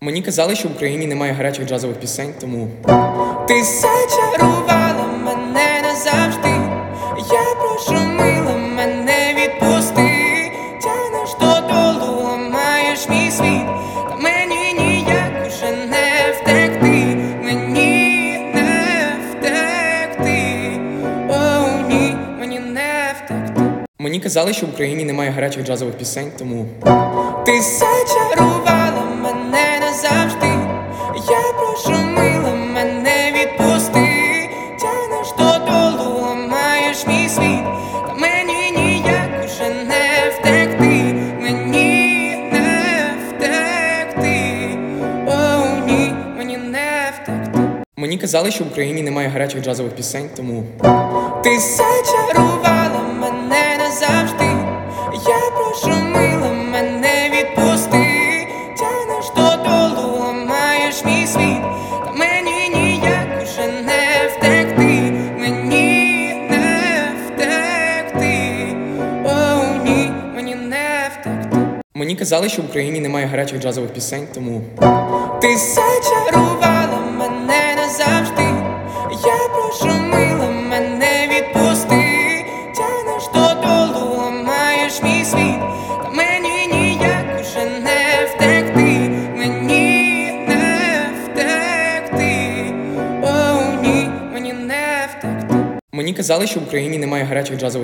Мені казали, що в Україні немає гарячих джазових пісень, тому ти зачарувала мене назавжди. Я прошу, мила, мене відпусти. Тянеш додолу, ламаєш мій світ, та мені ніяк уже не втекти. Мені не втекти. О, ні, мені не втекти. Мені казали, що в Україні немає гарячих джазових пісень, тому ти зачарувала мене назавжди. Я прошу, мила, мене відпусти. Тянеш додолу, ламаєш мій світ, та мені ніяк уже не втекти. Мені не втекти. О, ні, мені не втекти. Мені казали, що в Україні немає гарячих джазових пісень, тому ти зачарувала мене назавжди. Я прошу, мила, мене відпусти. Тянеш додолу, ламаєш мій світ, та мені ніяк уже не втекти. Мені не втекти. О, ні, мені не втекти. Мені казали, що в Україні немає гарячих джазових пісень, тому ти зачарувала мене назавжди. Я прошу, мила, мене відпусти. Тянеш додолу, ламаєш мій світ, та мені ніяк уже не втекти. Мені не втекти. О, ні, мені не втекти. Мені казали, що в Україні немає гарячих джазових